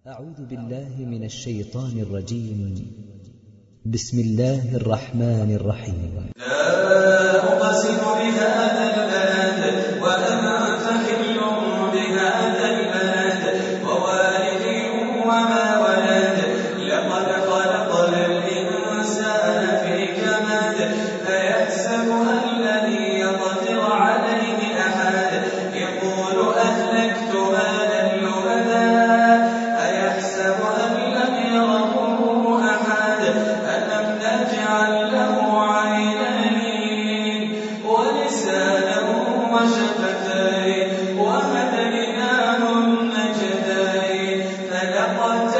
أعوذ بالله من الشيطان الرجيم. بسم الله الرحمن الرحيم. لا أقسم بهذا البلد وأنت حل بهذا البلد ووالد وما ولد لقد خلقنا الإنسان في كبد أيحسب أن لن يقدر عليه أحد يقول أهلكت مالا لبدا أيحسب أن لم يره أحد ألم نجعل له عينين ولسانا وشفتين وهديناه النجدين فلقد